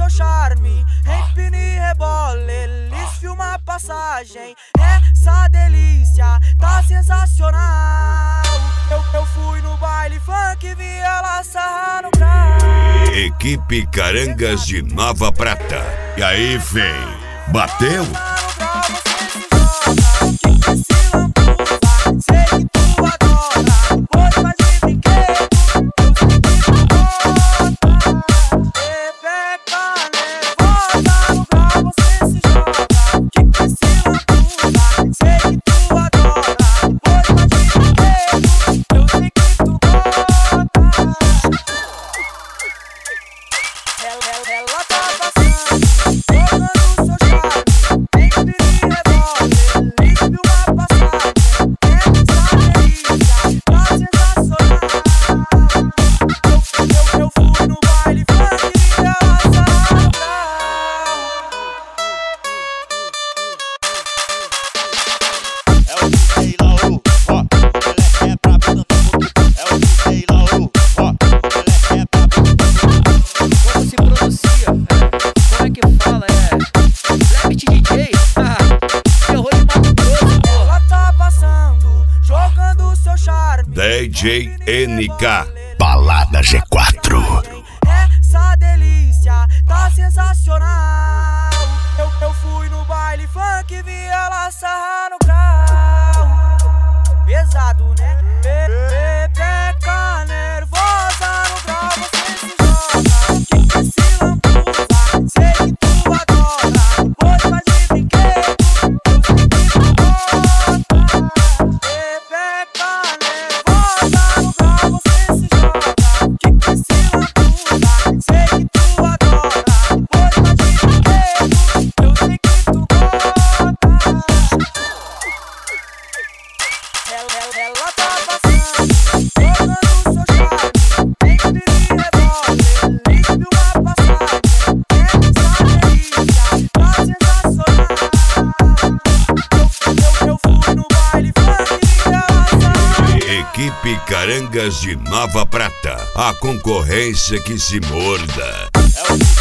charme, empine e rebola, eles filmam a passagem. Essa delícia tá sensacional. Eu fui no baile funk, vi ela sarrar no grau. Equipe Carangas de Nova Prata. E aí, vem, bateu? Ela tá passando, jogando seu charme, empine e rebola, eles filmam a passagem. Essa delícia tá sensacional. Eu fui no baile funk, vi ela sarrar no grau. É o DJ Laú, ó, moleque é brabo cantando. É o DJ Laú, ó, moleque é brabo cantando. Como se pronuncia? Como é que fala? Levit DJ? Terror de Mato Grosso, porra. Ela tá passando, jogando seu charme, DJ NK. Balada G4. essa delícia tá sensacional. Eu fui no baile funk, vi ela sarrar no grau. Pesado, né? Pepeca nervosa no grau, você se joga. Que se lambuza, sei que tu adora. Pois faz de brinquedo, eu sei que tu gosta. Pepeca nervosa no grau, você se joga. Que se lambuza, sei que tu adora. Pois faz de brinquedo, eu sei que tu gosta. Ela tá passando, jogando seu charme, empine e rebola, eles filmam a passagem. Essa delícia tá sensacional. Eu fui no baile funk, vi ela sarrar. Equipe Carangas de Nova Prata. A concorrência que se morda. É o